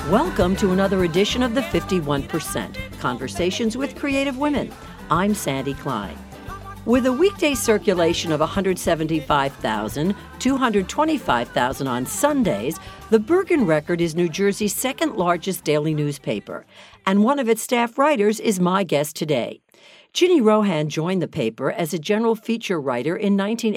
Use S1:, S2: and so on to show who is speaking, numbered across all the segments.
S1: Welcome to another edition of the 51%, Conversations with Creative Women. I'm Sandy Klein. With a weekday circulation of 175,000, 225,000 on Sundays, the Bergen Record is New Jersey's second largest daily newspaper, and one of its staff writers is my guest today. Ginny Rohan joined the paper as a general feature writer in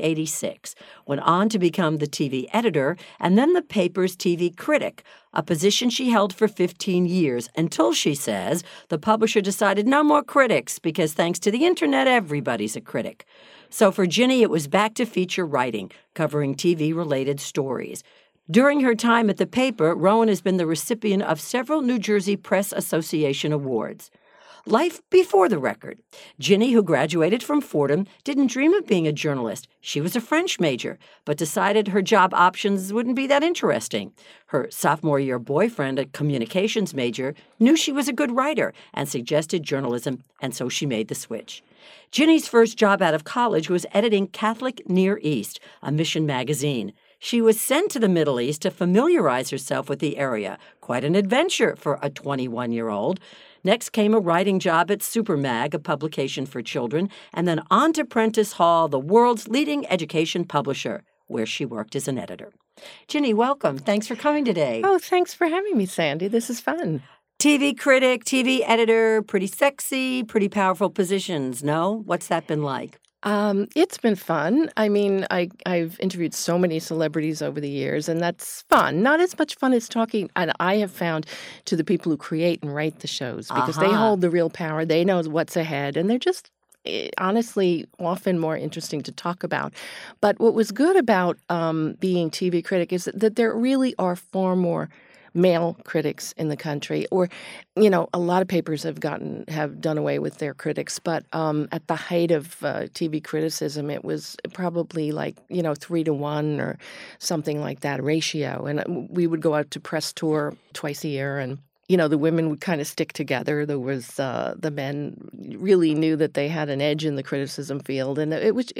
S1: 1986, went on to become the TV editor and then the paper's TV critic, a position she held for 15 years until, she says, the publisher decided no more critics because thanks to the internet, everybody's a critic. So for Ginny, it was back to feature writing, covering TV-related stories. During her time at the paper, Rohan has been the recipient of several New Jersey Press Association awards. Life before the record. Ginny, who graduated from Fordham, didn't dream of being a journalist. She was a French major, but decided her job options wouldn't be that interesting. Her sophomore year boyfriend, a communications major, knew she was a good writer and suggested journalism, and so she made the switch. Ginny's first job out of college was editing Catholic Near East, a mission magazine. She was sent to the Middle East to familiarize herself with the area, quite an adventure for a 21-year-old. Next came a writing job at Supermag, a publication for children, and then on to Prentice Hall, the world's leading education publisher, where she worked as an editor. Ginny, welcome. Thanks for coming today.
S2: Oh, thanks for having me, Sandy. This is fun.
S1: TV critic, TV editor, pretty sexy, pretty powerful positions, no? What's that been like?
S2: It's been fun. I mean, I've interviewed so many celebrities over the years, and that's fun. Not as much fun as talking, and I have found, to the people who create and write the shows, because they hold the real power. They know what's ahead, and they're just honestly often more interesting to talk about. But what was good about being TV critic is that there really are far more male critics in the country, or, you know, a lot of papers have done away with their critics, but at the height of TV criticism, it was probably like, 3-to-1 or something like that ratio. And we would go out to press tour twice a year, and the women would kind of stick together. There was the men really knew that they had an edge in the criticism field, and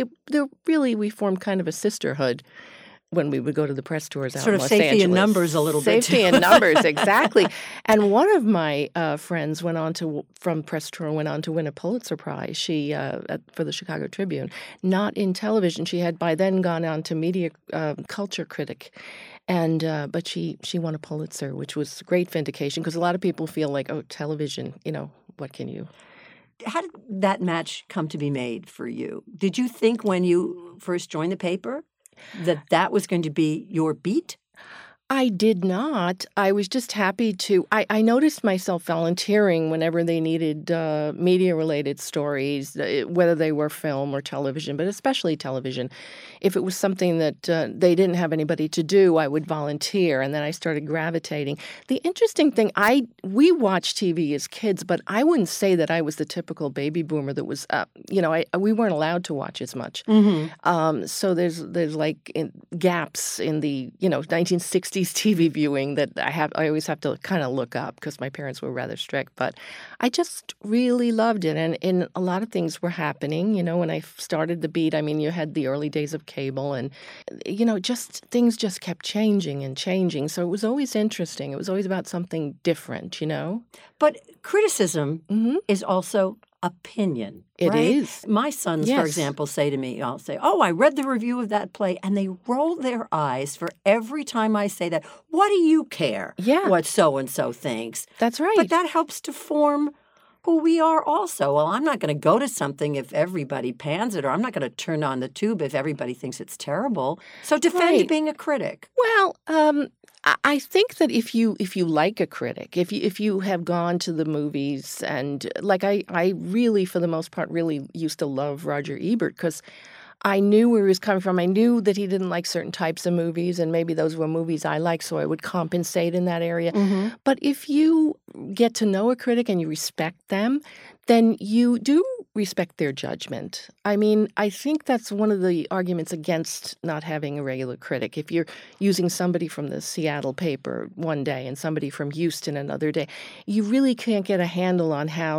S2: we formed kind of a sisterhood when we would go to the press tours out in Los Angeles.
S1: Sort of safety in numbers a little bit.
S2: Safety in numbers, exactly. And one of my friends from press tour went on to win a Pulitzer Prize. She for the Chicago Tribune, not in television. She had by then gone on to media culture critic, and but she won a Pulitzer, which was great vindication, because a lot of people feel like, oh, television, what can you?
S1: How did that match come to be made for you? Did you think when you first joined the paper that was going to be your beat?
S2: I did not. I was just happy to. I noticed myself volunteering whenever they needed media-related stories, whether they were film or television, but especially television. If it was something that they didn't have anybody to do, I would volunteer, and then I started gravitating. The interesting thing, we watched TV as kids, but I wouldn't say that I was the typical baby boomer that was, we weren't allowed to watch as much. Mm-hmm. So there's like gaps in the 1960s TV viewing that I always have to kind of look up, because my parents were rather strict. But I just really loved it, and a lot of things were happening. When I started the beat, I mean, you had the early days of cable, and just things just kept changing and changing. So it was always interesting. It was always about something different,
S1: But criticism is also opinion.
S2: It
S1: right?
S2: is.
S1: My sons, for example, say to me, I'll say, oh, I read the review of that play, and they roll their eyes for every time I say that. What do you care what so-and-so thinks?
S2: That's right.
S1: But that helps to form who we are also. Well, I'm not going to go to something if everybody pans it, or I'm not going to turn on the tube if everybody thinks it's terrible. So defend being a critic.
S2: Well, I think that if you like a critic, if you have gone to the movies, and like I really, for the most part, really used to love Roger Ebert, because I knew where he was coming from. I knew that he didn't like certain types of movies, and maybe those were movies I liked, so I would compensate in that area. Mm-hmm. But if you get to know a critic and you respect them, then you do respect their judgment. I mean, I think that's one of the arguments against not having a regular critic. If you're using somebody from the Seattle paper one day and somebody from Houston another day, you really can't get a handle on how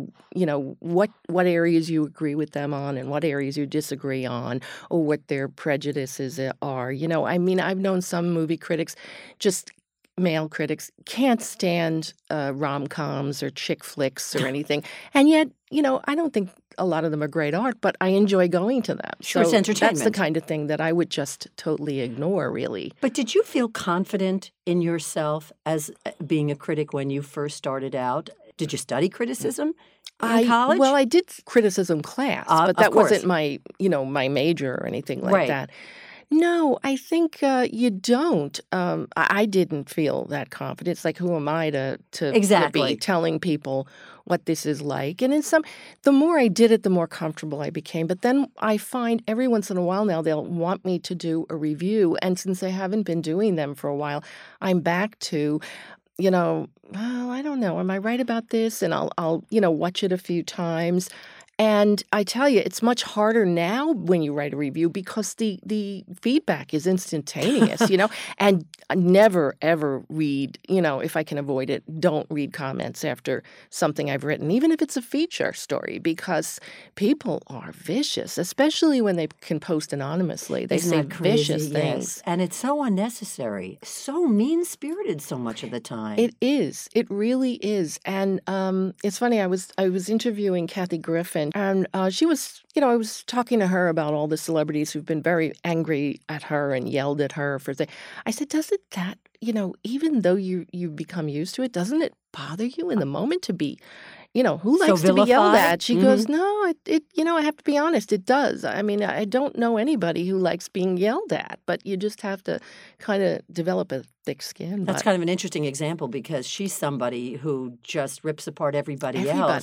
S2: what areas you agree with them on and what areas you disagree on, or what their prejudices are. I mean, I've known some movie critics just male critics can't stand rom-coms or chick flicks or anything. And yet, I don't think a lot of them are great art, but I enjoy going to them.
S1: Sure, it's entertainment.
S2: That's the kind of thing that I would just totally ignore, really.
S1: But did you feel confident in yourself as being a critic when you first started out? Did you study criticism in college?
S2: Well, I did criticism class, but that wasn't my major or anything like that. No, I think you don't. I didn't feel that confident. It's like, who am I to be telling people what this is like? And the more I did it, the more comfortable I became. But then I find every once in a while now they'll want me to do a review. And since I haven't been doing them for a while, I'm back to, well, I don't know. Am I right about this? And I'll watch it a few times. And I tell you, it's much harder now when you write a review because the feedback is instantaneous, and I never, ever read, if I can avoid it, don't read comments after something I've written, even if it's a feature story, because people are vicious, especially when they can post anonymously. They say vicious things.
S1: Yes. And it's so unnecessary, so mean-spirited so much of the time.
S2: It is. It really is. And it's funny, I was interviewing Kathy Griffin, and she was, I was talking to her about all the celebrities who've been very angry at her and yelled at her for things. I said, doesn't that, even though you become used to it, doesn't it bother you in the moment to be, who likes to be yelled at? She goes, no, it I have to be honest, it does. I mean, I don't know anybody who likes being yelled at, but you just have to kind of develop a thick skin.
S1: That's kind of an interesting example because she's somebody who just rips apart everybody else.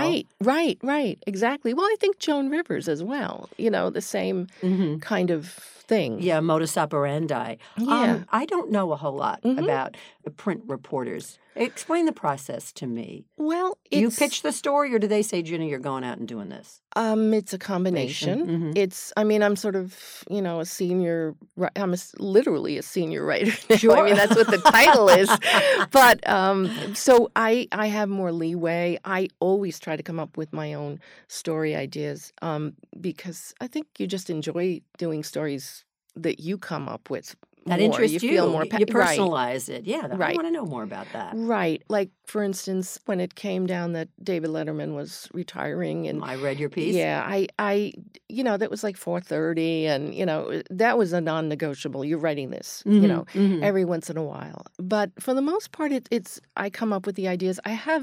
S2: Right. Exactly. Well, I think Joan Rivers as well, the same kind of thing.
S1: Yeah, modus operandi.
S2: Yeah.
S1: I don't know a whole lot about print reporters. Explain the process to me.
S2: Well,
S1: do you pitch the story or do they say, Ginny, you're going out and doing this?
S2: It's a combination. I'm sort of, a senior, literally a senior writer now.
S1: Sure.
S2: I mean, that's what the title is. But so I have more leeway. I always try to come up with my own story ideas because I think you just enjoy doing stories that you come up with.
S1: That interests you. Feel more you personalize it. Yeah, I want to know more about that.
S2: Right. Like, for instance, when it came down that David Letterman was retiring. And
S1: I read your piece.
S2: Yeah, I that was like 4:30 and, that was a non-negotiable. You're writing this, every once in a while. But for the most part, I come up with the ideas.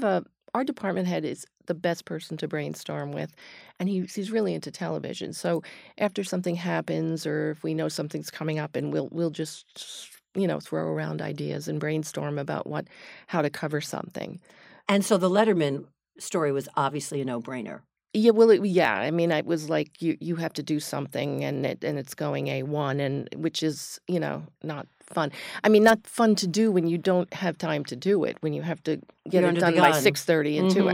S2: Our department head is the best person to brainstorm with, and he's really into television. So after something happens or if we know something's coming up, and we'll just throw around ideas and brainstorm about how to cover something.
S1: And so the Letterman story was obviously a no-brainer.
S2: Yeah, well, I mean, it was like you have to do something, and it's going A1, and which is not fun. I mean, not fun to do when you don't have time to do it. When you have to get it done by 6:30 and 2,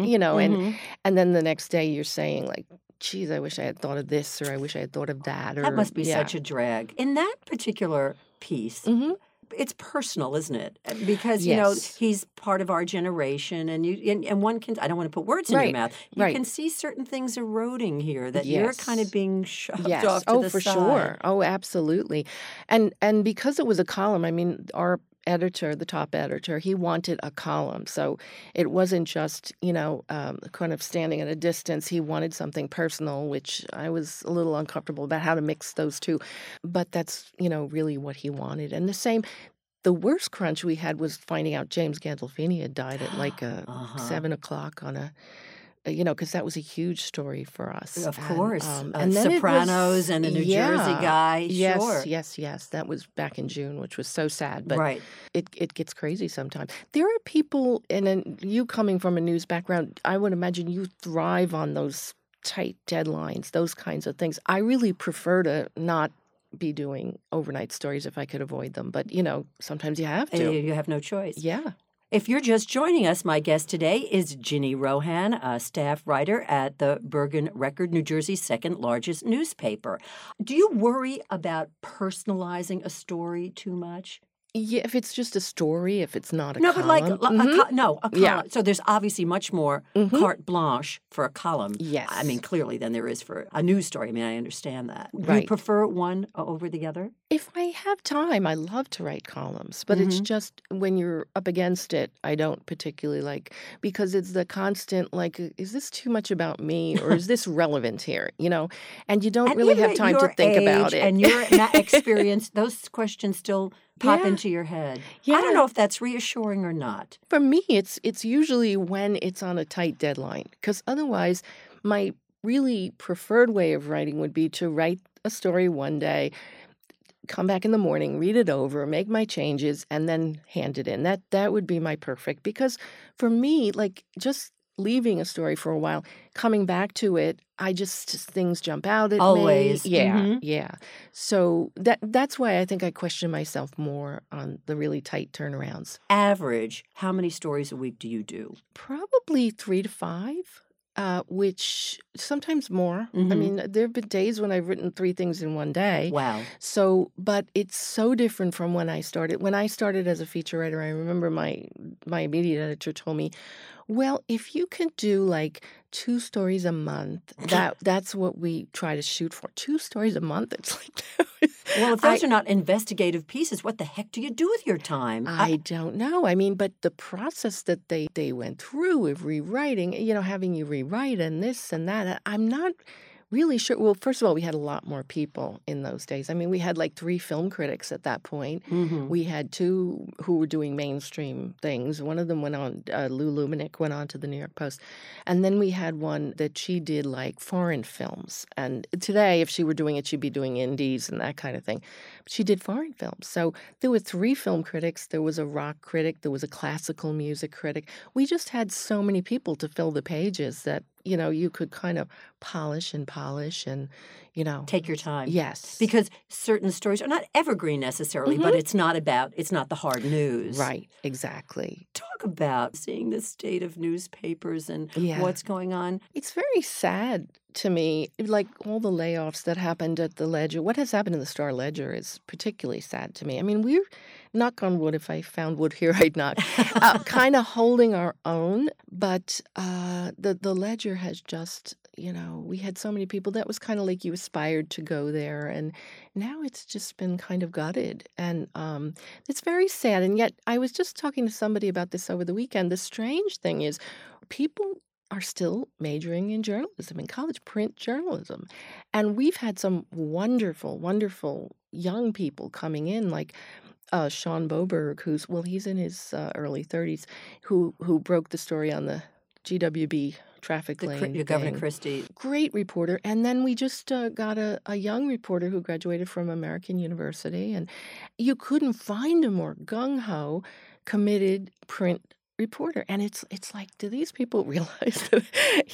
S2: and then the next day you're saying like, "Geez, I wish I had thought of this, or I wish I had thought of that."
S1: That must be such a drag. In that particular piece. It's personal, isn't it? Because, he's part of our generation, and one can, I don't want to put words in your mouth, you can see certain things eroding here that you're kind of being shoved off to the side. Oh, for sure.
S2: Oh, absolutely. And because it was a column, I mean, our editor, the top editor, he wanted a column. So it wasn't just, kind of standing at a distance. He wanted something personal, which I was a little uncomfortable about how to mix those two. But that's, really what he wanted. And the worst crunch we had was finding out James Gandolfini had died at like 7 o'clock on because that was a huge story for us.
S1: Of course. And Sopranos and a New Jersey guy.
S2: Yes,
S1: sure.
S2: Yes. That was back in June, which was so sad. But it gets crazy sometimes. There are people, and you coming from a news background, I would imagine you thrive on those tight deadlines, those kinds of things. I really prefer to not be doing overnight stories if I could avoid them. But, sometimes you have to.
S1: You have no choice.
S2: Yeah.
S1: If you're just joining us, my guest today is Ginny Rohan, a staff writer at the Bergen Record, New Jersey's second largest newspaper. Do you worry about personalizing a story too much?
S2: Yeah, if it's just a story, if it's not a
S1: column.
S2: But
S1: a column. Yeah. So there's obviously much more carte blanche for a column.
S2: Yes.
S1: I mean, clearly than there is for a news story. I mean, I understand that.
S2: Right.
S1: Do you prefer one over the other?
S2: If I have time, I love to write columns, but it's
S1: Hmm.
S2: just when you're up against it, I don't particularly like because it's the constant like, is this too much about me or is this relevant here? And you don't
S1: And
S2: really
S1: even
S2: have
S1: at
S2: time to
S1: your
S2: think about
S1: age
S2: it.
S1: and your experience, those questions still pop
S2: Yeah,
S1: into your head. I don't
S2: yeah.
S1: know if that's reassuring or not.
S2: For me, it's usually when it's on a tight deadline because otherwise, my really preferred way of writing would be to write a story one day, come back in the morning, read it over, make my changes, and then hand it in. That would be my perfect because for me, like just leaving a story for a while, coming back to it, I just things jump out at me.
S1: Always.
S2: Yeah,
S1: Hmm.
S2: yeah. So that's why I think I question myself more on the really tight turnarounds.
S1: Average, how many stories a week do you do?
S2: Probably 3 to 5, which sometimes more. I
S1: Hmm.
S2: mean, there have been days when I've written 3 things in one day.
S1: Wow.
S2: So but it's so different from when I started. When I started as a feature writer, I remember my immediate editor told me, "Well, if you can do, like, 2 stories a month, that's what we try to shoot for." 2 stories a month? It's like
S1: Well, if
S2: I
S1: those are not investigative pieces, what the heck do you do with your time?
S2: I don't know. I mean, but the process that they went through of rewriting, having you rewrite and this and that, I'm not really sure. Well, first of all, we had a lot more people in those days. I mean, we had like 3 film critics at that point.
S1: Mhm.
S2: We had 2 who were doing mainstream things. One of them went on, Lou Lumenick went on to the New York Post. And then we had one that she did like foreign films. And today, if she were doing it, she'd be doing indies and that kind of thing. But she did foreign films. So there were 3 film critics. There was a rock critic. There was a classical music critic. We just had so many people to fill the pages that, you could kind of polish and, you know
S1: Take your time.
S2: yes.
S1: Because certain stories are not evergreen necessarily, but
S2: Mhm.
S1: it's not the hard news.
S2: Right, exactly.
S1: Talk about seeing the state of newspapers and
S2: Yeah.
S1: what's going on.
S2: It's very sad to me, like all the layoffs that happened at the Ledger. What has happened in the Star Ledger is particularly sad to me. I mean, we're, knock on wood, if I found wood here, I'd knock, kind of holding our own. But the Ledger has just, we had so many people that was kind of like you aspired to go there. And now it's just been kind of gutted. And it's very sad. And yet, I was just talking to somebody about this over the weekend. The strange thing is, people are still majoring in journalism, in college, print journalism. And we've had some wonderful, wonderful young people coming in, like Sean Boberg, he's in his early 30s, who broke the story on the GWB traffic lane
S1: Your Governor
S2: thing.
S1: Christie.
S2: Great reporter. And then we just got a young reporter who graduated from American University. And you couldn't find a more gung-ho, committed print reporter. And it's like, do these people realize that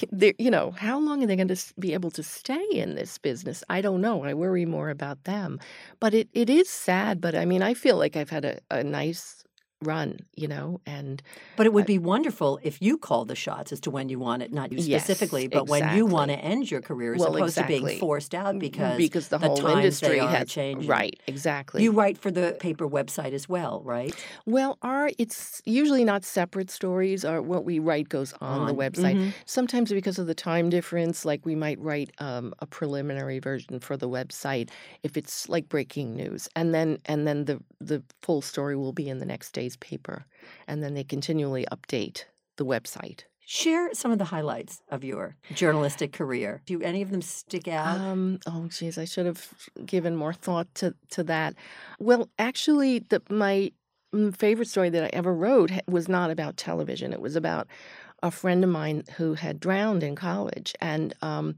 S2: how long are they going to be able to stay in this business? I don't know. I worry more about them. But it is sad. But I mean, I feel like I've had a nice run, and
S1: But it would
S2: uh,
S1: be wonderful if you called the shots as to when you want it, not you
S2: yes,
S1: specifically, but when you want to
S2: exactly.
S1: end your career as
S2: Well,
S1: opposed to being
S2: exactly.
S1: forced out because
S2: Because the
S1: the
S2: whole
S1: times they
S2: industry
S1: are
S2: has
S1: changing.
S2: right, exactly.
S1: You write for the paper website as well, right?
S2: Well, it's usually not separate stories. Or what we write goes on the website.
S1: Mhm.
S2: Sometimes because of the time difference, like we might write a preliminary version for the website if it's like breaking news, and then the full story will be in the next day's paper, and then they continually update the website.
S1: Share some of the highlights of your journalistic career. Do any of them stick out?
S2: Oh, geez, I should have given more thought to that. Well, actually, my favorite story that I ever wrote was not about television. It was about a friend of mine who had drowned in college, and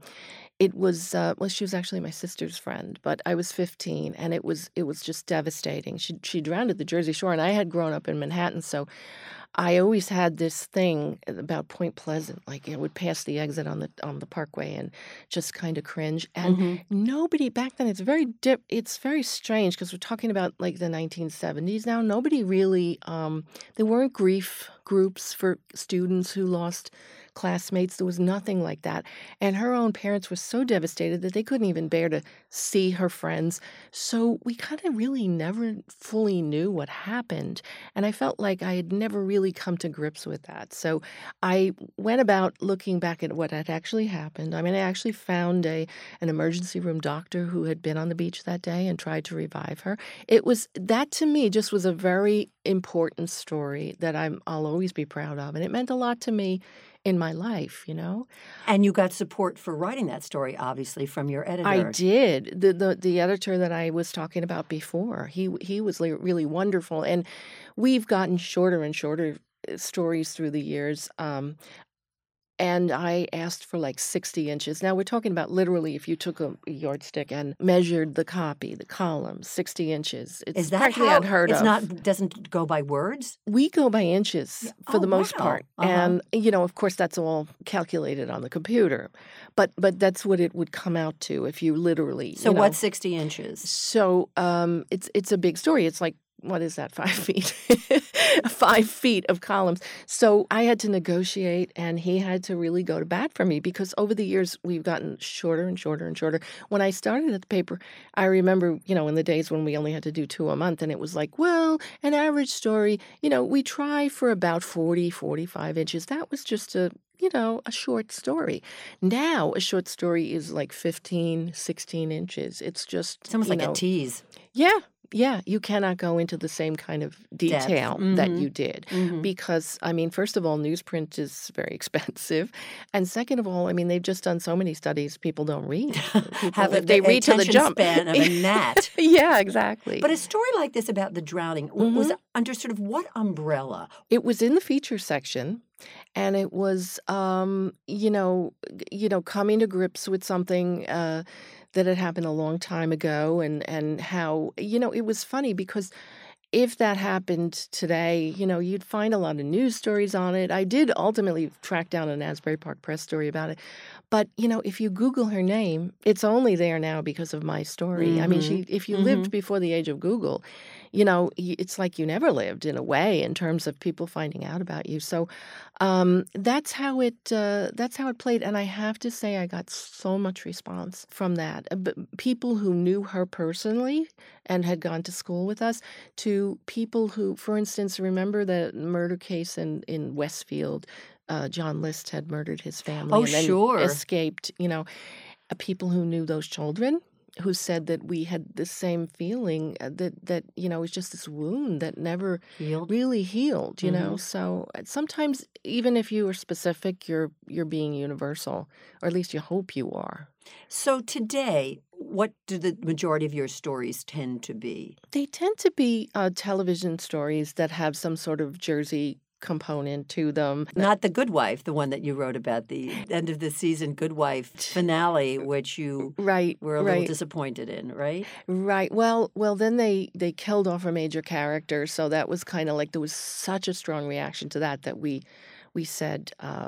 S2: it was well, she was actually my sister's friend, but I was 15, and it was just devastating. She drowned at the Jersey Shore, and I had grown up in Manhattan, so I always had this thing about Point Pleasant, like I would pass the exit on the Parkway and just kind of cringe. And
S1: Mhm.
S2: nobody back then. It's very strange because we're talking about like the 1970s now. Nobody really. There weren't grief groups for students who lost classmates. There was nothing like that. And her own parents were so devastated that they couldn't even bear to see her friends. So we kind of really never fully knew what happened. And I felt like I had never really come to grips with that. So I went about looking back at what had actually happened. I mean, I actually found an emergency room doctor who had been on the beach that day and tried to revive her. That to me just was a very important story that I'll always be proud of. And it meant a lot to me in my life, you know?
S1: And you got support for writing that story, obviously, from your editor.
S2: I did. The editor that I was talking about before, he was really wonderful. And we've gotten shorter and shorter stories through the years. And I asked for like 60 inches. Now, we're talking about literally if you took a yardstick and measured the copy, the columns, 60 inches. It's
S1: Is that
S2: practically
S1: how
S2: unheard
S1: it's
S2: of.
S1: not doesn't go by words?
S2: We go by inches for the most
S1: wow.
S2: part. And, of course, that's all calculated on the computer. But that's what it would come out to if you literally.
S1: So what's 60 inches?
S2: So it's a big story. It's like, what is that, 5 feet? 5 feet of columns. So I had to negotiate, and he had to really go to bat for me because over the years, we've gotten shorter and shorter and shorter. When I started at the paper, I remember, in the days when we only had to do 2 a month, and it was like, well, an average story, we try for about 40, 45 inches. That was just a short story. Now, a short story is like 15, 16 inches. It's
S1: almost like a tease.
S2: Yeah, you cannot go into the same kind of detail that you did because, first of all, newsprint is very expensive. And second of all, they've just done so many studies, people don't read.
S1: They read to the jump. Span of a gnat.
S2: Yeah, exactly.
S1: But a story like this about the drowning was under sort of what umbrella?
S2: It was in the feature section. And it was, coming to grips with something that had happened a long time ago and how, it was funny because if that happened today, you'd find a lot of news stories on it. I did ultimately track down an Asbury Park Press story about it. But, if you Google her name, it's only there now because of my story. If you lived before the age of Google, it's like you never lived in a way in terms of people finding out about you. So that's how it played. And I have to say I got so much response from that. People who knew her personally and had gone to school with us to people who, for instance, remember the murder case in Westfield. John List had murdered his family and then escaped, people who knew those children who said that we had the same feeling that it was just this wound that never really healed, So sometimes even if you are specific, you're being universal, or at least you hope you are.
S1: So today, what do the majority of your stories tend to be?
S2: They tend to be television stories that have some sort of Jersey component to them.
S1: Not The Good Wife, the one that you wrote about, the end of the season Good Wife finale, which you were a little disappointed in, right?
S2: Right. Well, then they killed off a major character, so that was kind of like there was such a strong reaction to that we said,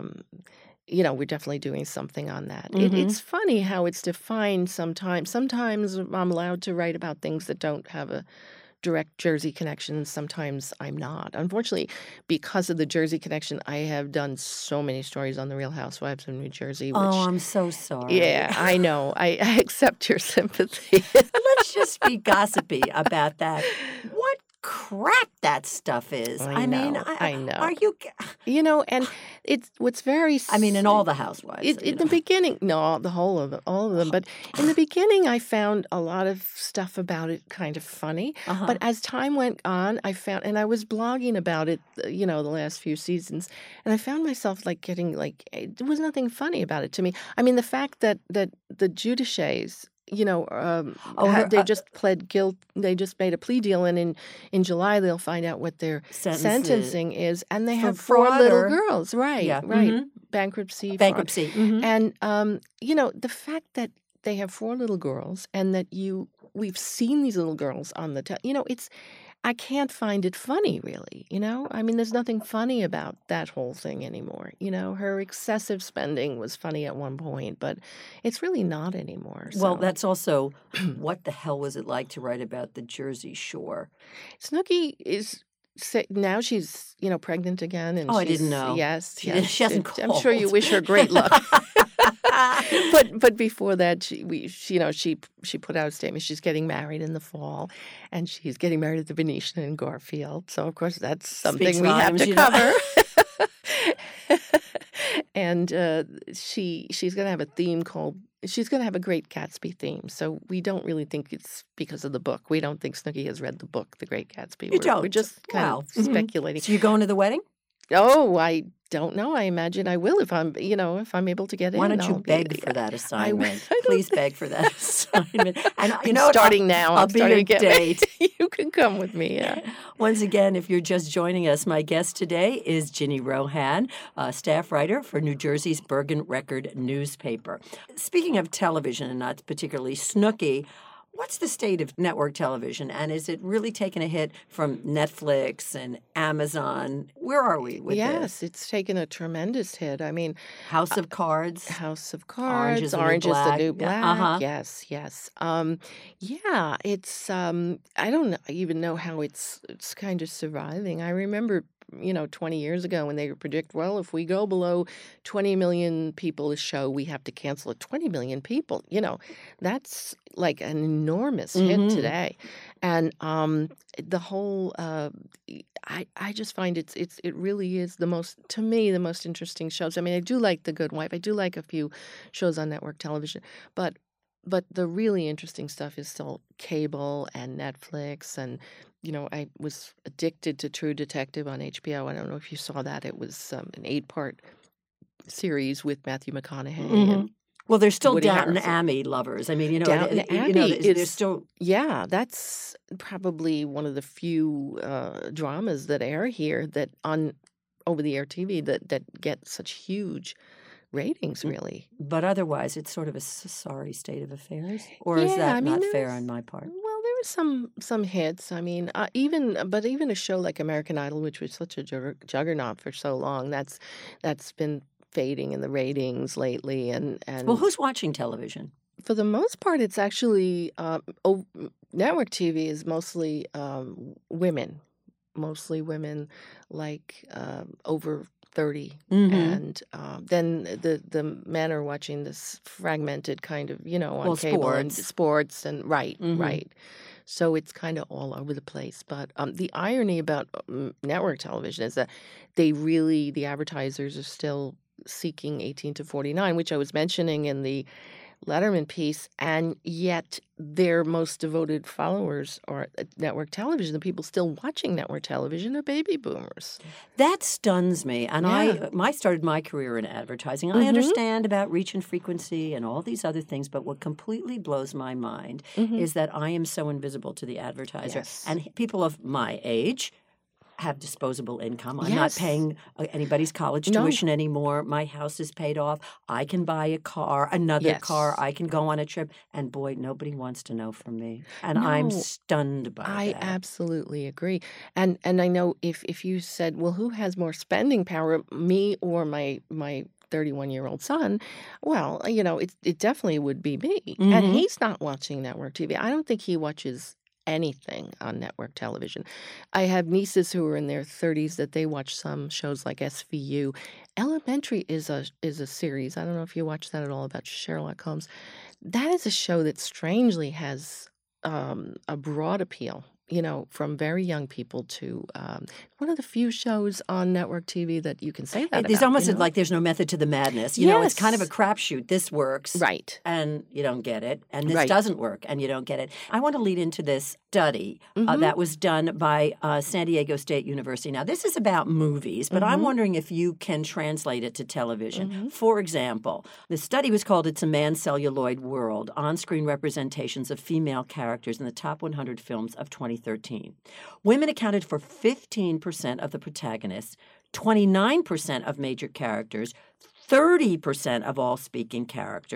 S2: we're definitely doing something on that. It's funny how it's defined sometimes. Sometimes I'm allowed to write about things that don't have a direct Jersey connection. Sometimes I'm not. Unfortunately, because of the Jersey connection, I have done so many stories on the Real Housewives of New Jersey.
S1: I'm so sorry.
S2: Yeah, I know. I accept your sympathy.
S1: Let's just be gossipy about that. What crap that stuff is.
S2: I know.
S1: Are you...
S2: and it's what's very...
S1: in all the Housewives.
S2: In the beginning, no, the whole of them, all of them. But in the beginning, I found a lot of stuff about it kind of funny. But as time went on, I found, and I was blogging about it, the last few seasons, and I found myself getting there was nothing funny about it to me. The fact that the Giudices, they just pled guilt. They just made a plea deal, and in July they'll find out what their sentencing is, and they have 4 little girls. Right, right. Mm-hmm. Bankruptcy.
S1: Mm-hmm.
S2: And the fact that they have 4 little girls, and that we've seen these little girls on the it's. I can't find it funny, really, there's nothing funny about that whole thing anymore. Her excessive spending was funny at one point, but it's really not anymore. So.
S1: Well, that's also, what the hell was it like to write about the Jersey Shore?
S2: Snooki is now she's, pregnant again, and
S1: Oh, I didn't know.
S2: yes,
S1: She
S2: yes.
S1: hasn't
S2: I'm sure you
S1: called.
S2: wish her great luck. But before that, she put out a statement. She's getting married in the fall, and she's getting married at the Venetian in Garfield. So of course that's something
S1: Speaks
S2: we have
S1: volumes,
S2: to
S1: you know.
S2: cover. And she's going to have a theme called. She's going to have a Great Gatsby theme. So we don't really think it's because of the book. We don't think Snooki has read the book, The Great Gatsby.
S1: You
S2: We're
S1: don't?
S2: just kind
S1: Wow.
S2: of speculating.
S1: So you're going to the wedding?
S2: Oh, I don't know. I imagine I will if I'm able to get in.
S1: Why don't you
S2: I'll
S1: beg for that assignment?
S2: I don't-
S1: Please beg for that assignment. And you
S2: I'm
S1: know what?
S2: starting now.
S1: I'll
S2: I'm
S1: be
S2: starting
S1: your
S2: to get
S1: date.
S2: You can come with me. Yeah.
S1: Once again, if you're just joining us, my guest today is Ginny Rohan, staff writer for New Jersey's Bergen Record newspaper. Speaking of television, and not particularly Snooki, what's the state of network television, and is it really taking a hit from Netflix and Amazon? Where are we with
S2: Yes,
S1: this?
S2: it's taken a tremendous hit. I mean,
S1: House of Cards?
S2: House of
S1: Orange is
S2: Cards,
S1: the New
S2: Orange is the
S1: Black.
S2: New
S1: Yeah,
S2: Black.
S1: uh-huh.
S2: Yes, yes. Yeah, it's I don't even know how it's kind of surviving. I remember, 20 years ago when they would predict, well, if we go below 20 million people a show, we have to cancel it. 20 million people, that's like an enormous hit
S1: Mhm.
S2: today. And the whole I just find it really is to me the most interesting shows. I mean, I do like The Good Wife. I do like a few shows on network television, but the really interesting stuff is still cable and Netflix. And I was addicted to True Detective on HBO. I don't know if you saw that. It was an 8-part series with Matthew McConaughey and
S1: Well, there's still
S2: Woody
S1: Downton
S2: Harrelson.
S1: Abbey lovers. I mean,
S2: Downton Abbey
S1: there's
S2: is
S1: still
S2: yeah, that's probably one of the few dramas that air here that on over-the-air TV that get such huge ratings, really.
S1: But otherwise, it's sort of a sorry state of affairs? Or is
S2: Yeah,
S1: that
S2: I mean,
S1: not fair
S2: there's
S1: on my part?
S2: well, there were some hits. I mean, even a show like American Idol, which was such a juggernaut for so long, that's been fading in the ratings lately. And
S1: Well, who's watching television?
S2: for the most part, it's actually network TV is mostly women, like over 30,
S1: Mhm.
S2: and then the men are watching this fragmented kind of on
S1: Well,
S2: cable and
S1: sports.
S2: sports and right.
S1: Mhm.
S2: So it's kind of all over the place. But the irony about network television is that the advertisers are still seeking 18 to 49, which I was mentioning in the Letterman piece, and yet their most devoted followers are at network television. The people still watching network television are baby boomers.
S1: That stuns me. And
S2: Yeah.
S1: I started my career in advertising. I
S2: Mhm.
S1: understand about reach and frequency and all these other things, but what completely blows my mind
S2: Mhm.
S1: is that I am so invisible to the advertiser.
S2: Yes.
S1: And people of my age have disposable income. I'm not
S2: Yes.
S1: paying anybody's college
S2: No.
S1: tuition anymore. My house is paid off. I can buy a car, another
S2: Yes.
S1: car. I can go on a trip. And boy, nobody wants to know from me. And I'm
S2: No,
S1: stunned by
S2: I
S1: that.
S2: absolutely agree. And I know if you said, well, who has more spending power, me or my 31-year-old son? Well, it definitely would be me. And
S1: Mhm.
S2: he's not watching network TV. I don't think he watches anything on network television. I have nieces who are in their 30s that they watch some shows like SVU. Elementary is a series. I don't know if you watch that at all, about Sherlock Holmes. That is a show that strangely has a broad appeal, from very young people to one of the few shows on network TV that you can say that
S1: There's
S2: about,
S1: almost
S2: you know?
S1: like there's no method to the madness. It's kind of a
S2: Yes.
S1: crapshoot. This works.
S2: Right.
S1: And you don't get it. And this
S2: Right.
S1: doesn't work and you don't get it. I want to lead into this study
S2: Mhm.
S1: that was done by San Diego State University. Now, this is about movies, but I'm
S2: Mhm.
S1: wondering if you can translate it to television.
S2: Mhm.
S1: For example, the study was called It's a Man Celluloid World, On-Screen Representations of Female Characters in the Top 100 Films of 2013. Women accounted for 15% of the protagonists, 29% of major characters, 30% of all speaking characters,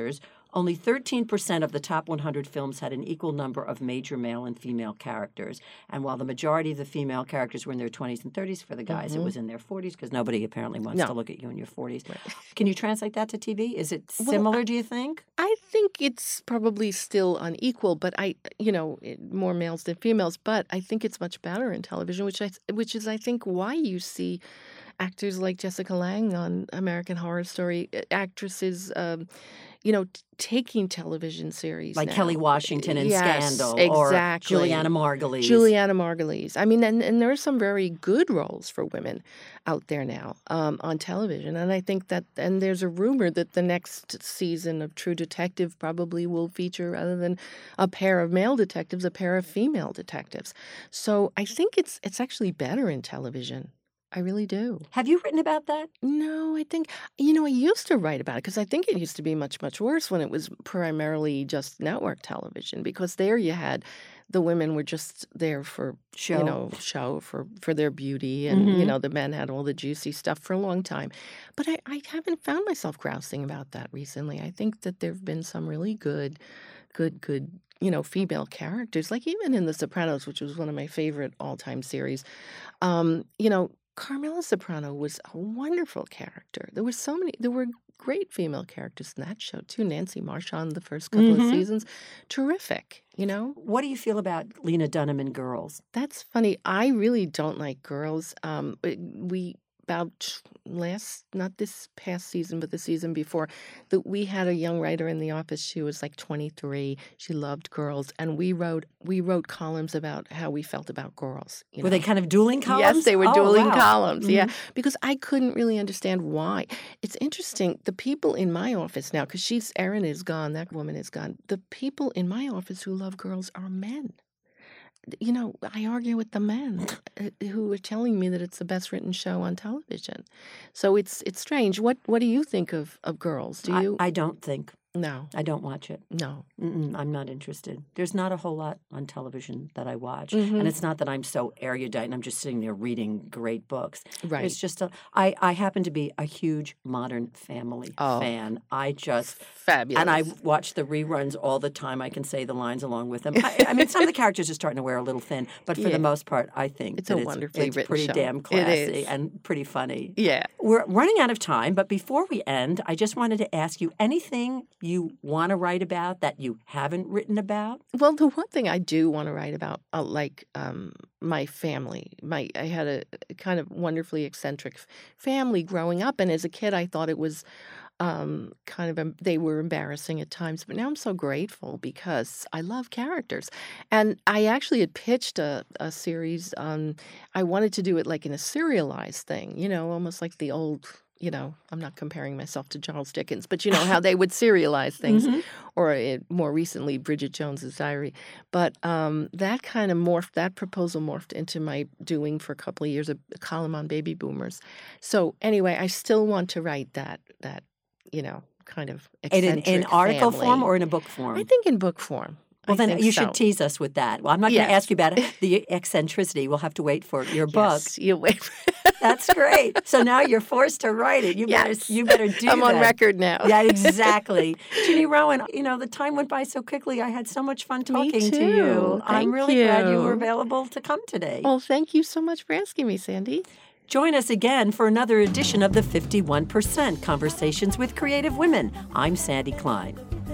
S1: Only 13% of the top 100 films had an equal number of major male and female characters. And while the majority of the female characters were in their 20s and 30s, for the guys it was in their 40s, because nobody apparently wants to look at you in your 40s. Right. Can you translate that to TV? Is it similar, do you think?
S2: I think it's probably still unequal, but more males than females. But I think it's much better in television, which is, I think, why you see actors like Jessica Lange on American Horror Story, actresses, taking television series
S1: like
S2: now.
S1: Kelly Washington in Scandal,
S2: exactly.
S1: or Juliana Margulies.
S2: Juliana Margulies. I mean, and there are some very good roles for women out there now on television, and I think that, and there's a rumor that the next season of True Detective probably will feature, rather than a pair of male detectives, a pair of female detectives. So I think it's actually better in television. I really do.
S1: Have you written about that?
S2: No, I think, I used to write about it because I think it used to be much, much worse when it was primarily just network television, because there you had the women were just there for show for their beauty, and the men had all the juicy stuff for a long time. But I haven't found myself grousing about that recently. I think that there have been some really good female characters, like even in The Sopranos, which was one of my favorite all-time series. Carmela Soprano was a wonderful character. There were great female characters in that show too. Nancy Marchand, the first couple of seasons, terrific.
S1: What do you feel about Lena Dunham in Girls?
S2: That's funny. I really don't like Girls. Not this past season, but the season before, that we had a young writer in the office. She was like 23. She loved Girls, and we wrote columns about how we felt about Girls.
S1: Were they kind of dueling columns?
S2: Yes, they were dueling columns. Yeah, because I couldn't really understand why. It's interesting. The people in my office now, because Erin is gone, that woman is gone. The people in my office who love Girls are men. I argue with the men who are telling me that it's the best written show on television. So it's strange. What do you think of Girls? Do you?
S1: I don't think.
S2: No.
S1: I don't watch it.
S2: No.
S1: I'm not interested. There's not a whole lot on television that I watch. And it's not that I'm so erudite and I'm just sitting there reading great books.
S2: Right.
S1: It's just I happen to be a huge Modern Family fan. I just...
S2: Fabulous.
S1: And I watch the reruns all the time. I can say the lines along with them. I mean, some of the characters are starting to wear a little thin, but for the most part, I think
S2: it's wonderfully written
S1: pretty
S2: show.
S1: damn classy and pretty funny.
S2: Yeah.
S1: We're running out of time, but before we end, I just wanted to ask you anything you want to write about that you haven't written about?
S2: Well, the one thing I do want to write about, my family. I had a kind of wonderfully eccentric family growing up, and as a kid, I thought it was they were embarrassing at times, but now I'm so grateful because I love characters. And I actually had pitched a series. I wanted to do it like in a serialized thing, almost like the old... I'm not comparing myself to Charles Dickens, but how they would serialize things, or more recently, Bridget Jones's Diary. But that kind of that proposal morphed into my doing for a couple of years a column on baby boomers. So anyway, I still want to write that kind of eccentric
S1: in article
S2: family.
S1: form or in a book form?
S2: I think in book form.
S1: Well, then you should tease us with that. Well, I'm not going to ask you about the eccentricity. We'll have to wait for your book.
S2: Yes, you wait.
S1: That's great. So now you're forced to write it. You better do that.
S2: I'm on record now.
S1: Yeah, exactly. Jeannie Rowan, the time went by so quickly. I had so much fun talking to you. I'm really glad you were available to come today.
S2: Well, thank you so much for asking me, Sandy.
S1: Join us again for another edition of the 51% Conversations with Creative Women. I'm Sandy Klein.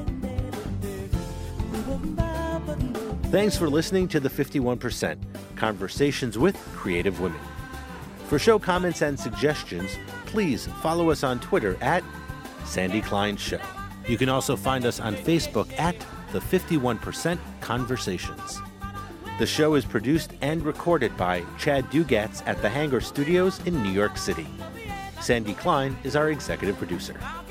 S3: Thanks for listening to the 51% Conversations with Creative Women. For show comments and suggestions, please follow us on Twitter at Sandy Klein Show. You can also find us on Facebook at the 51% Conversations. The show is produced and recorded by Chad Dugatz at the Hangar Studios in New York City. Sandy Klein is our executive producer.